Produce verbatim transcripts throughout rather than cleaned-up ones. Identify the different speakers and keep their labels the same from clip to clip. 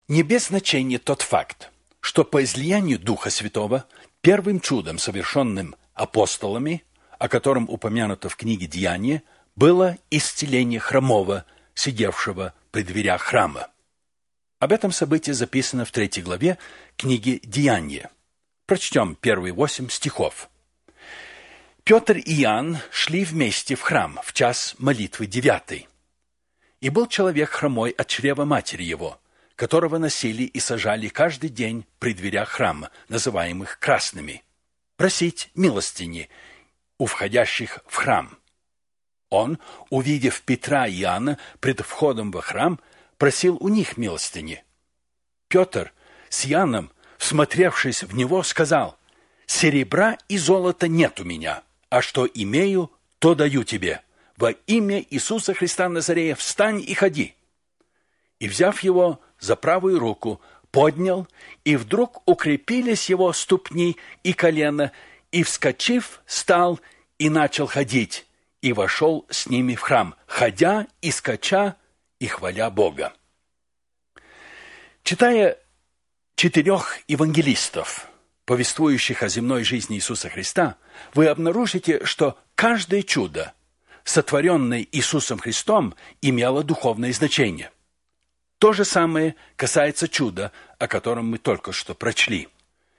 Speaker 1: Не без значения тот факт, что по излиянию Духа Святого первым чудом, совершенным апостолами, о котором упомянуто в книге «Деяния», было исцеление хромого, сидевшего при дверях храма. Об этом событии записано в третьей главе книги «Деяния». Прочтем первые восемь стихов. «Петр и Иоанн шли вместе в храм в час молитвы девятый. И был человек хромой от чрева матери его, которого носили и сажали каждый день при дверях храма, называемых красными, просить милостыни у входящих в храм. Он, увидев Петра и Иоанна пред входом во храм, просил у них милостыни. Петр с Иоанном, всмотревшись в него, сказал: «Серебра и золота нет у меня, а что имею, то даю тебе. Во имя Иисуса Христа Назарея встань и ходи». И, взяв его за правую руку, поднял, и вдруг укрепились его ступни и колено, и, вскочив, стал и начал ходить, и вошел с ними в храм, ходя и скача, и хваля Бога. Читая четырех евангелистов, повествующих о земной жизни Иисуса Христа, вы обнаружите, что каждое чудо, сотворенное Иисусом Христом, имело духовное значение. То же самое касается чуда, о котором мы только что прочли.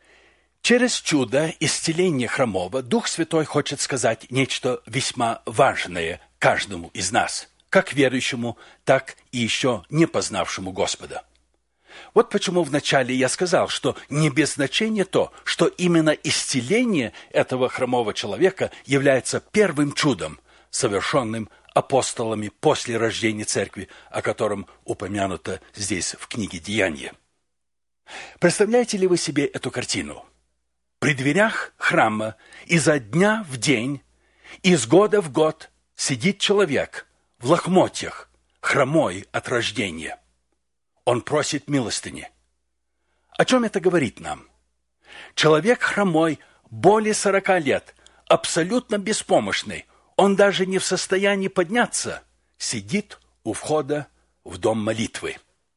Speaker 1: Через чудо исцеления хромого Дух Святой хочет сказать нечто весьма важное каждому из нас, как верующему, так и еще не познавшему Господа. Вот почему вначале я сказал, что не без значения то, что именно исцеление этого хромого человека является первым чудом, совершенным апостолами после рождения церкви, о котором упомянуто здесь в книге «Деяния». Представляете ли вы себе эту картину? При дверях храма изо дня в день, из года в год сидит человек в лохмотьях, хромой от рождения. Он просит милостыни. О чем это говорит нам? Человек хромой более сорока лет, абсолютно беспомощный, он даже не в состоянии подняться, сидит у входа в дом молитвы.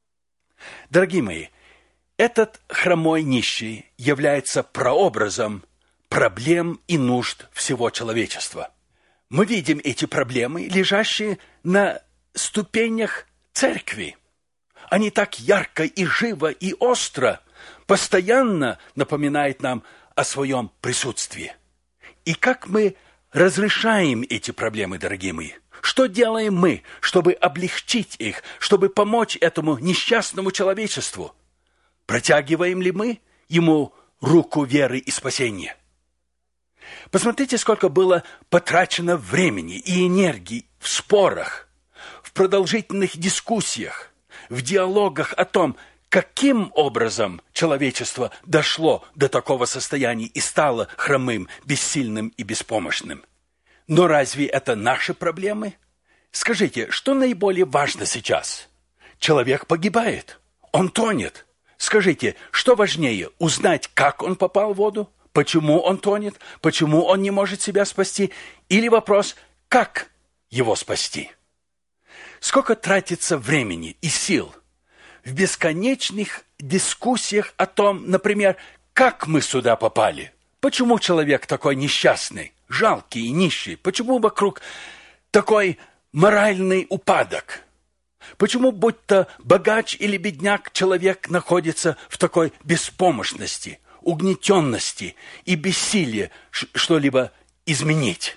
Speaker 1: Дорогие мои, этот хромой нищий является прообразом проблем и нужд всего человечества. Мы видим эти проблемы, лежащие на ступенях церкви. Они так ярко и живо и остро, постоянно напоминают нам о своем присутствии. И как мы разрешаем эти проблемы, дорогие мои? Что делаем мы, чтобы облегчить их, чтобы помочь этому несчастному человечеству? Протягиваем ли мы ему руку веры и спасения? Посмотрите, сколько было потрачено времени и энергии в спорах, в продолжительных дискуссиях, в диалогах о том, каким образом человечество дошло до такого состояния и стало хромым, бессильным и беспомощным. Но разве это наши проблемы? Скажите, что наиболее важно сейчас? Человек погибает, он тонет. Скажите, что важнее, узнать, как он попал в воду, почему он тонет, почему он не может себя спасти, или вопрос, как его спасти? Сколько тратится времени и сил в бесконечных дискуссиях о том, например, как мы сюда попали, почему человек такой несчастный, жалкий и нищий, почему вокруг такой моральный упадок, почему, будь то богач или бедняк, человек находится в такой беспомощности, угнетенности и бессилии что-либо изменить.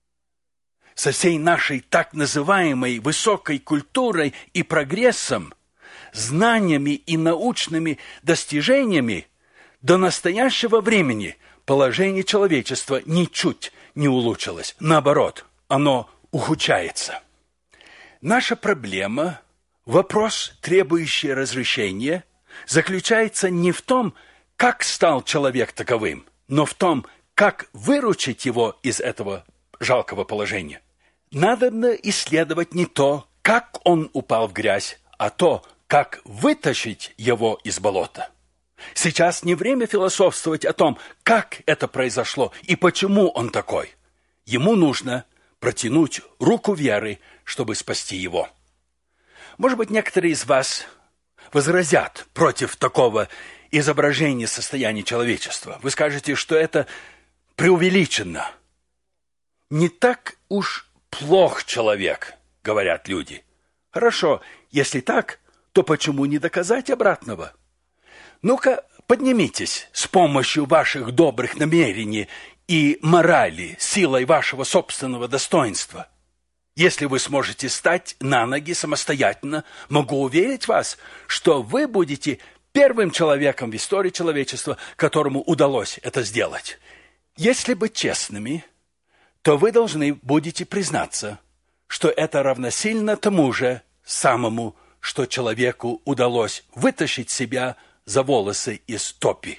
Speaker 1: Со всей нашей так называемой высокой культурой и прогрессом, знаниями и научными достижениями до настоящего времени положение человечества ничуть не улучшилось. Наоборот, оно ухудшается. Наша проблема, вопрос, требующий разрешения, заключается не в том, как стал человек таковым, но в том, как выручить его из этого жалкого положения. Надобно исследовать не то, как он упал в грязь, а то, как вытащить его из болота. Сейчас не время философствовать о том, как это произошло и почему он такой. Ему нужно протянуть руку веры, чтобы спасти его. Может быть, некоторые из вас возразят против такого изображения состояния человечества. Вы скажете, что это преувеличено. Не так уж плох человек, говорят люди. Хорошо, если так, то почему не доказать обратного? Ну-ка, поднимитесь с помощью ваших добрых намерений и морали, силой вашего собственного достоинства. Если вы сможете стать на ноги самостоятельно, могу уверить вас, что вы будете первым человеком в истории человечества, которому удалось это сделать. Если быть честными, то вы должны будете признаться, что это равносильно тому же самому, что человеку удалось вытащить себя за волосы из топи.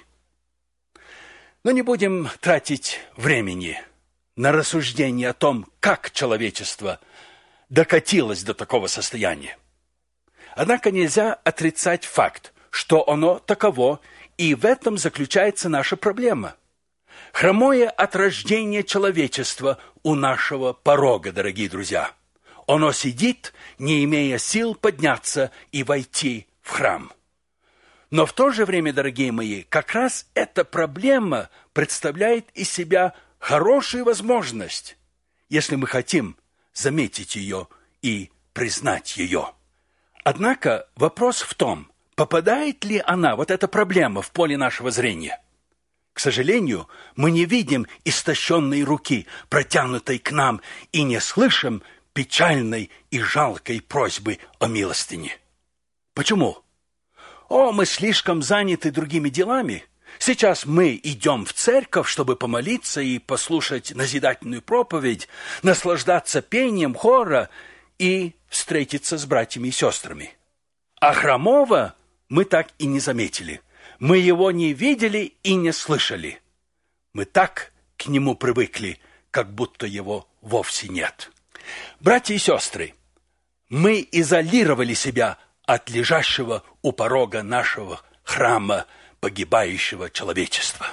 Speaker 1: Но не будем тратить времени на рассуждение о том, как человечество докатилось до такого состояния. Однако нельзя отрицать факт, что оно таково, и в этом заключается наша проблема. Хромое от рождения человечества у нашего порога, дорогие друзья. Оно сидит, не имея сил подняться и войти в храм. Но в то же время, дорогие мои, как раз эта проблема представляет из себя хорошую возможность, если мы хотим заметить ее и признать ее. Однако вопрос в том, попадает ли она, вот эта проблема, в поле нашего зрения. К сожалению, мы не видим истощенной руки, протянутой к нам, и не слышим печальной и жалкой просьбы о милостыне. Почему? О, мы слишком заняты другими делами. Сейчас мы идем в церковь, чтобы помолиться и послушать назидательную проповедь, наслаждаться пением хора и встретиться с братьями и сестрами. А хромого мы так и не заметили. Мы его не видели и не слышали. Мы так к нему привыкли, как будто его вовсе нет. Братья и сестры, мы изолировали себя от лежащего у порога нашего храма погибающего человечества.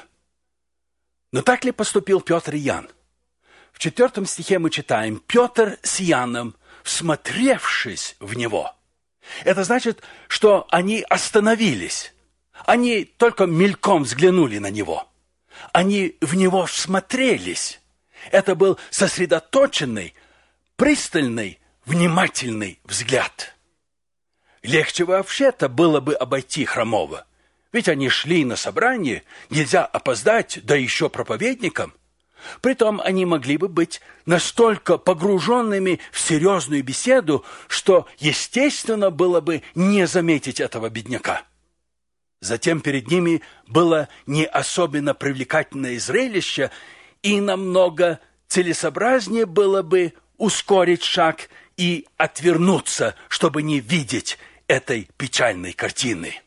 Speaker 1: Но так ли поступил Петр и Иоанн? В четвертом стихе мы читаем: «Петр с Иоанном, всмотревшись в него». Это значит, что они остановились. Они только мельком взглянули на него. Они в него всмотрелись. Это был сосредоточенный, пристальный, внимательный взгляд. Легче вообще-то было бы обойти хромого. Ведь они шли на собрание, нельзя опоздать, да еще проповедникам. Притом они могли бы быть настолько погруженными в серьезную беседу, что естественно было бы не заметить этого бедняка. Затем перед ними было не особенно привлекательное зрелище, и намного целесообразнее было бы ускорить шаг и отвернуться, чтобы не видеть этой печальной картины.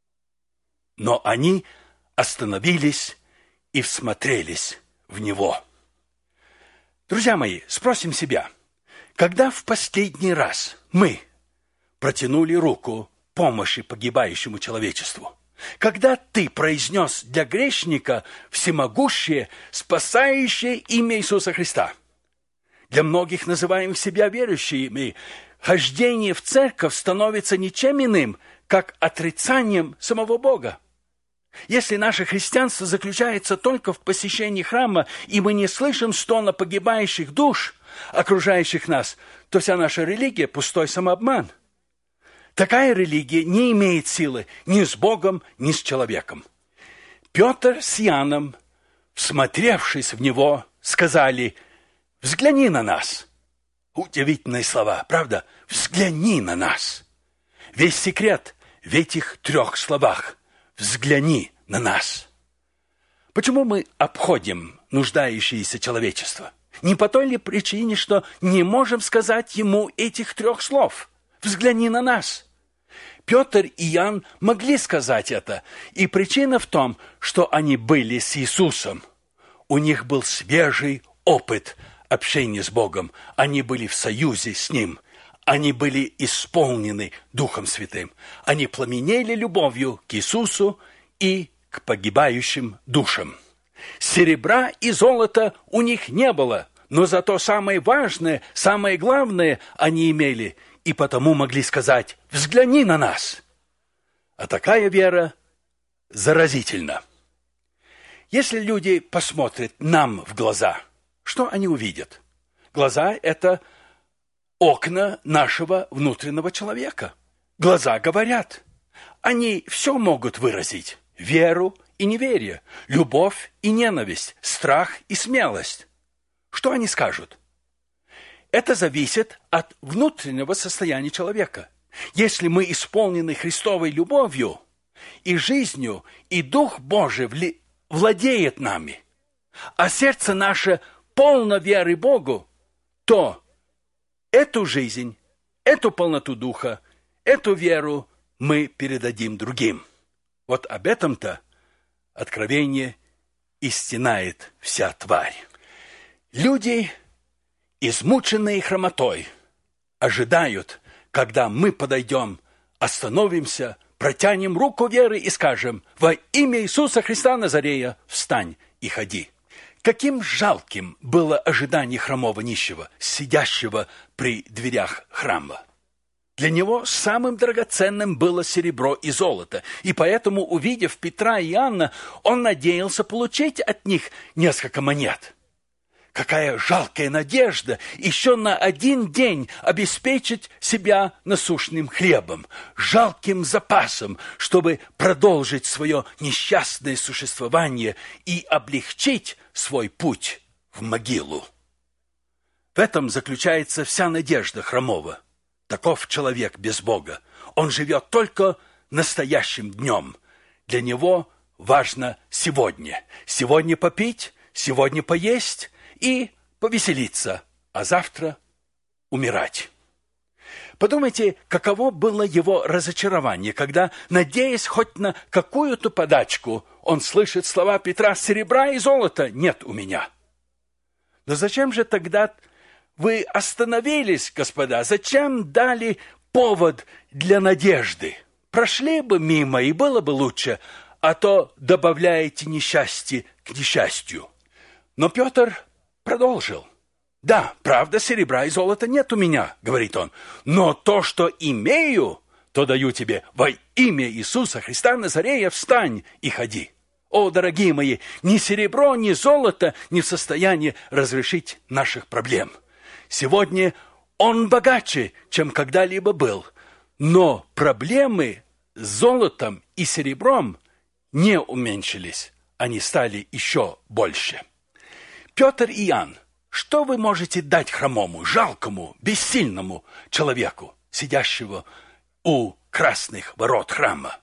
Speaker 1: Но они остановились и всмотрелись в него. Друзья мои, спросим себя, когда в последний раз мы протянули руку помощи погибающему человечеству? Когда ты произнес для грешника всемогущее, спасающее имя Иисуса Христа? Для многих, называемых себя верующими, хождение в церковь становится ничем иным, как отрицанием самого Бога. Если наше христианство заключается только в посещении храма, и мы не слышим стона погибающих душ, окружающих нас, то вся наша религия – пустой самообман. Такая религия не имеет силы ни с Богом, ни с человеком. Петр с Иоанном, всмотревшись в него, сказали: «Взгляни на нас». Удивительные слова, правда? «Взгляни на нас». Весь секрет в этих трех словах. «Взгляни на нас». Почему мы обходим нуждающееся человечество? Не по той ли причине, что не можем сказать ему этих трех слов? «Взгляни на нас». Петр и Иоанн могли сказать это, и причина в том, что они были с Иисусом. У них был свежий опыт общения с Богом. Они были в союзе с Ним. Они были исполнены Духом Святым. Они пламенели любовью к Иисусу и к погибающим душам. Серебра и золота у них не было, но зато самое важное, самое главное они имели, и потому могли сказать: «Взгляни на нас». А такая вера заразительна. Если люди посмотрят нам в глаза, что они увидят? Глаза – это окна нашего внутреннего человека. Глаза говорят. Они все могут выразить. Веру и неверие, любовь и ненависть, страх и смелость. Что они скажут? Это зависит от внутреннего состояния человека. Если мы исполнены Христовой любовью и жизнью, и Дух Божий вли... владеет нами, а сердце наше полно веры Богу, то эту жизнь, эту полноту Духа, эту веру мы передадим другим. Вот об этом-то Откровение и стенает вся тварь. Люди, измученные хромотой, ожидают, когда мы подойдем, остановимся, протянем руку веры и скажем: «Во имя Иисуса Христа Назарея встань и ходи». Каким жалким было ожидание хромого нищего, сидящего при дверях храма. Для него самым драгоценным было серебро и золото, и поэтому, увидев Петра и Иоанна, он надеялся получить от них несколько монет. Какая жалкая надежда еще на один день обеспечить себя насущным хлебом, жалким запасом, чтобы продолжить свое несчастное существование и облегчить свой путь в могилу. В этом заключается вся надежда хромого. Таков человек без Бога. Он живет только настоящим днем. Для него важно сегодня. Сегодня попить, сегодня поесть и повеселиться, а завтра умирать. Подумайте, каково было его разочарование, когда, надеясь хоть на какую-то подачку, он слышит слова Петра: «Серебра и золота нет у меня». Но зачем же тогда вы остановились, господа? Зачем дали повод для надежды? Прошли бы мимо, и было бы лучше, а то добавляете несчастье к несчастью. Но Петр продолжил. «Да, правда, серебра и золота нет у меня, — говорит он, — но то, что имею, то даю тебе. Во имя Иисуса Христа Назарея встань и ходи». О, дорогие мои, ни серебро, ни золото не в состоянии разрешить наших проблем. Сегодня он богаче, чем когда-либо был, но проблемы с золотом и серебром не уменьшились, они стали еще больше. Петр и Иоанн, что вы можете дать хромому, жалкому, бессильному человеку, сидящего у красных ворот храма?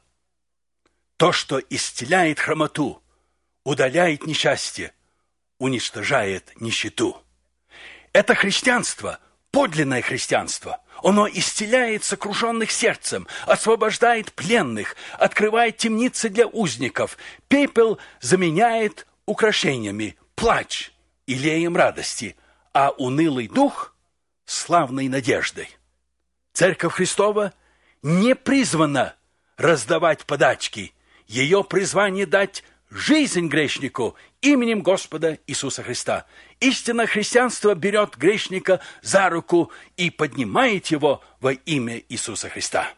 Speaker 1: То, что исцеляет хромоту, удаляет несчастье, уничтожает нищету. Это христианство, подлинное христианство. Оно исцеляет сокрушенных сердцем, освобождает пленных, открывает темницы для узников, пепел заменяет украшениями, плач илеем радости, а унылый дух – славной надеждой. Церковь Христова не призвана раздавать подачки, ее призвание дать жизнь грешнику именем Господа Иисуса Христа. Истинное христианство берет грешника за руку и поднимает его во имя Иисуса Христа.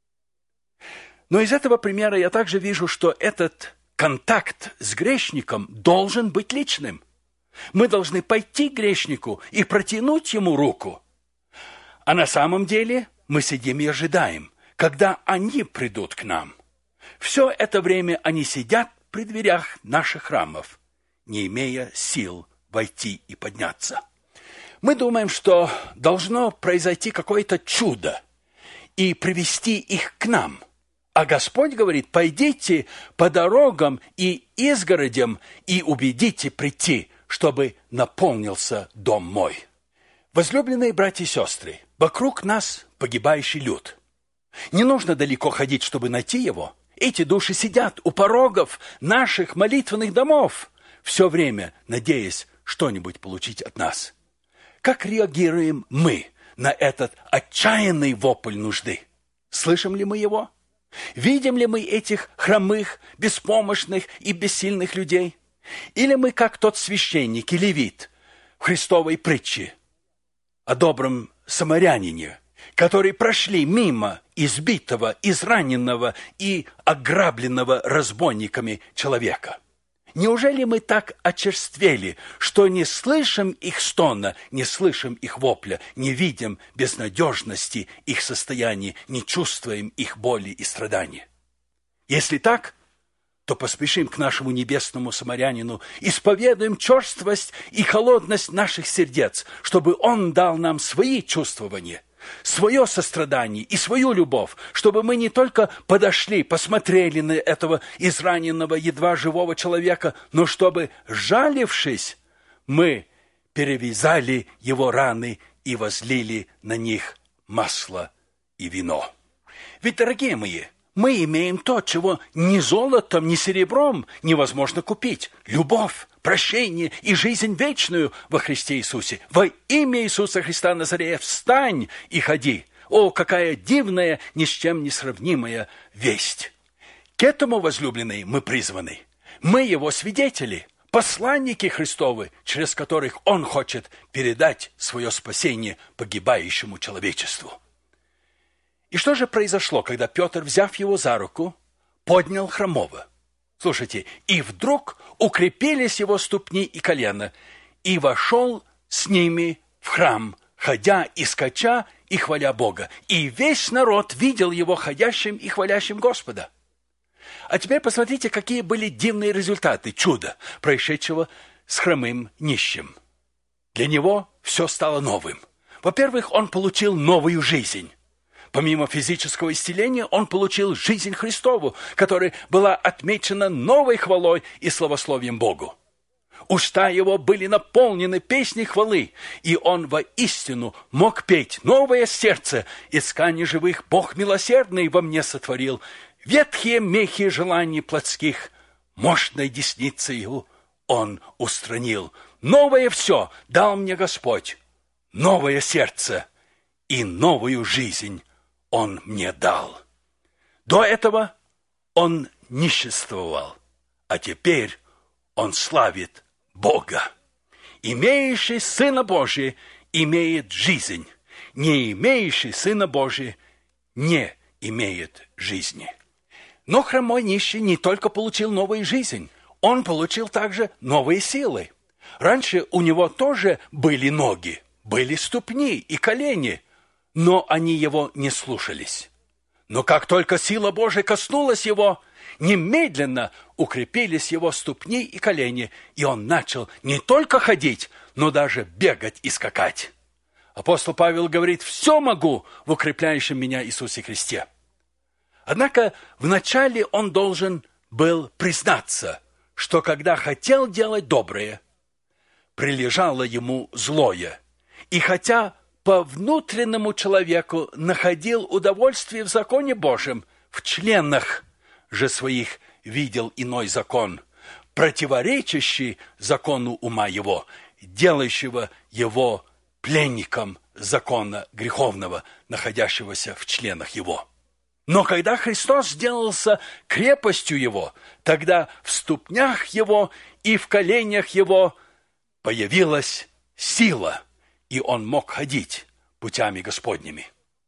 Speaker 1: Но из этого примера я также вижу, что этот контакт с грешником должен быть личным. Мы должны пойти к грешнику и протянуть ему руку. А на самом деле мы сидим и ожидаем, когда они придут к нам. Все это время они сидят при дверях наших храмов, не имея сил войти и подняться. Мы думаем, что должно произойти какое-то чудо и привести их к нам. А Господь говорит: пойдите по дорогам и изгородям и убедите прийти, чтобы наполнился дом мой. Возлюбленные братья и сестры, вокруг нас погибающий люд. Не нужно далеко ходить, чтобы найти его. Эти души сидят у порогов наших молитвенных домов, все время надеясь что-нибудь получить от нас. Как реагируем мы на этот отчаянный вопль нужды? Слышим ли мы его? Видим ли мы этих хромых, беспомощных и бессильных людей? Или мы, как тот священник и левит в Христовой притче о добром самарянине, которые прошли мимо избитого, израненного и ограбленного разбойниками человека. Неужели мы так очерствели, что не слышим их стона, не слышим их вопля, не видим безнадежности их состояния, не чувствуем их боли и страданий? Если так, то поспешим к нашему небесному самарянину, исповедуем черствость и холодность наших сердец, чтобы он дал нам свои чувствования, свое сострадание и свою любовь, чтобы мы не только подошли, посмотрели на этого израненного, едва живого человека, но чтобы, жалившись, мы перевязали его раны и возлили на них масло и вино. Ведь, дорогие мои, мы имеем то, чего ни золотом, ни серебром невозможно купить. Любовь, прощение и жизнь вечную во Христе Иисусе. Во имя Иисуса Христа Назарея встань и ходи. О, какая дивная, ни с чем не сравнимая весть! К этому, возлюбленные, мы призваны. Мы Его свидетели, посланники Христовы, через которых Он хочет передать свое спасение погибающему человечеству. И что же произошло, когда Петр, взяв его за руку, поднял хромого? Слушайте, и вдруг укрепились его ступни и колена, и вошел с ними в храм, ходя и скача и хваля Бога. И весь народ видел его ходящим и хвалящим Господа. А теперь посмотрите, какие были дивные результаты чуда, происшедшего с хромым нищим. Для него все стало новым. Во-первых, он получил новую жизнь. Помимо физического исцеления, он получил жизнь Христову, которая была отмечена новой хвалой и славословием Богу. Уста его были наполнены песней хвалы, и он воистину мог петь: «Новое сердце из ткани живых Бог милосердный во мне сотворил, ветхие мехи желаний плотских мощной десницею он устранил. Новое все дал мне Господь, новое сердце и новую жизнь Он мне дал». До этого он нищенствовал, а теперь он славит Бога. Имеющий Сына Божия имеет жизнь, не имеющий Сына Божия не имеет жизни. Но хромой нищий не только получил новую жизнь, он получил также новые силы. Раньше у него тоже были ноги, были ступни и колени, но они его не слушались. Но как только сила Божия коснулась его, немедленно укрепились его ступни и колени, и он начал не только ходить, но даже бегать и скакать. Апостол Павел говорит: «Все могу в укрепляющем меня Иисусе Христе». Однако вначале он должен был признаться, что когда хотел делать доброе, прилежало ему злое, и хотя по внутреннему человеку находил удовольствие в законе Божьем, в членах же своих видел иной закон, противоречащий закону ума его, делающего его пленником закона греховного, находящегося в членах его. Но когда Христос сделался крепостью его, тогда в ступнях его и в коленях его появилась сила, и он мог ходить путями Господними.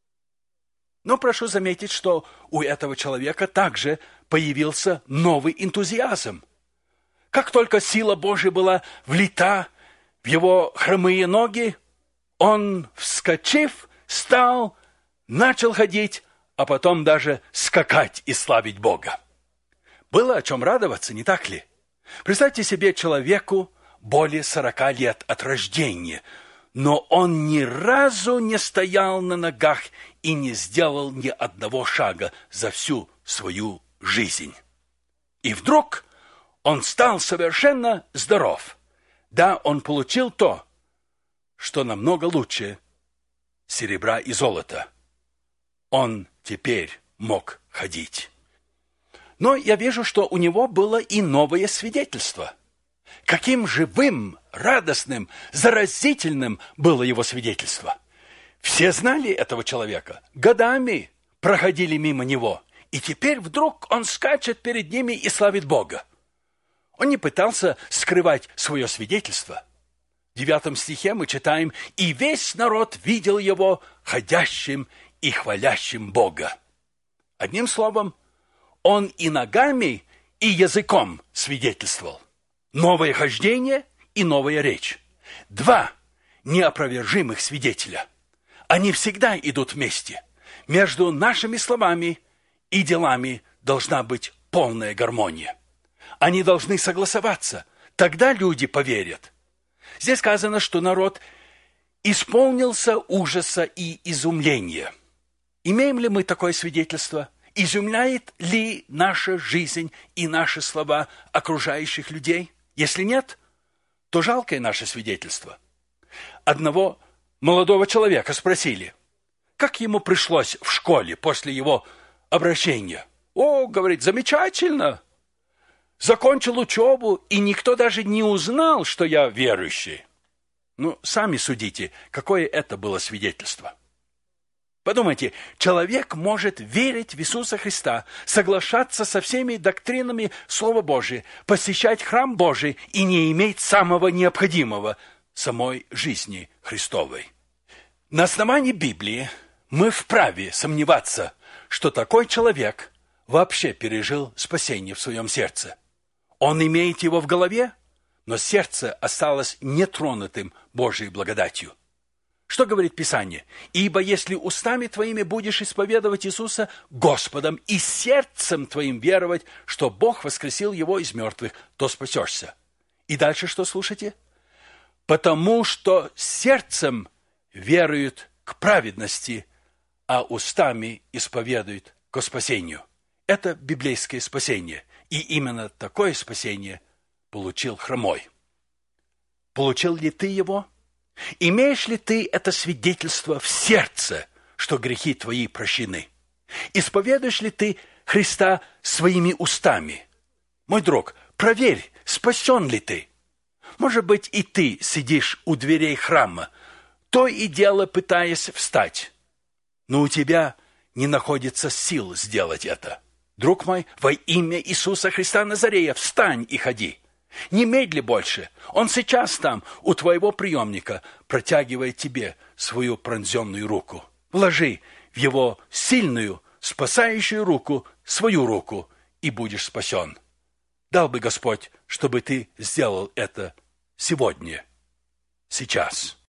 Speaker 1: Но прошу заметить, что у этого человека также появился новый энтузиазм. Как только сила Божия была влита в его хромые ноги, он, вскочив, стал, начал ходить, а потом даже скакать и славить Бога. Было о чем радоваться, не так ли? Представьте себе человеку более сорока лет от рождения, но он ни разу не стоял на ногах и не сделал ни одного шага за всю свою жизнь. И вдруг он стал совершенно здоров. Да, он получил то, что намного лучше серебра и золота. Он теперь мог ходить. Но я вижу, что у него было и новое свидетельство. Каким живым, радостным, заразительным было его свидетельство. Все знали этого человека, годами проходили мимо него, и теперь вдруг он скачет перед ними и славит Бога. Он не пытался скрывать свое свидетельство. В девятом стихе мы читаем: «И весь народ видел его ходящим и хвалящим Бога». Одним словом, он и ногами, и языком свидетельствовал. Новое хождение и новая речь. Два неопровержимых свидетеля. Они всегда идут вместе. Между нашими словами и делами должна быть полная гармония. Они должны согласоваться. Тогда люди поверят. Здесь сказано, что народ исполнился ужаса и изумления. Имеем ли мы такое свидетельство? Изумляет ли наша жизнь и наши слова окружающих людей? Если нет, то жалкое наше свидетельство. Одного молодого человека спросили, как ему пришлось в школе после его обращения. О, говорит, замечательно. Закончил учебу, и никто даже не узнал, что я верующий. Ну, сами судите, какое это было свидетельство. Подумайте, человек может верить в Иисуса Христа, соглашаться со всеми доктринами Слова Божия, посещать храм Божий и не иметь самого необходимого – самой жизни Христовой. На основании Библии мы вправе сомневаться, что такой человек вообще пережил спасение в своем сердце. Он имеет его в голове, но сердце осталось нетронутым Божьей благодатью. Что говорит Писание? «Ибо если устами твоими будешь исповедовать Иисуса Господом и сердцем твоим веровать, что Бог воскресил Его из мертвых, то спасешься». И дальше что слушайте? «Потому что сердцем веруют к праведности, а устами исповедуют к спасению». Это библейское спасение. И именно такое спасение получил хромой. Получил ли ты его? Имеешь ли ты это свидетельство в сердце, что грехи твои прощены? Исповедуешь ли ты Христа своими устами? Мой друг, проверь, спасен ли ты. Может быть, и ты сидишь у дверей храма, то и дело пытаясь встать, но у тебя не находится сил сделать это. Друг мой, во имя Иисуса Христа Назарея, встань и ходи. Немедли больше. Он сейчас там, у твоего приемника, протягивает тебе свою пронзенную руку. Вложи в его сильную, спасающую руку свою руку, и будешь спасен. Дал бы Господь, чтобы ты сделал это сегодня, сейчас.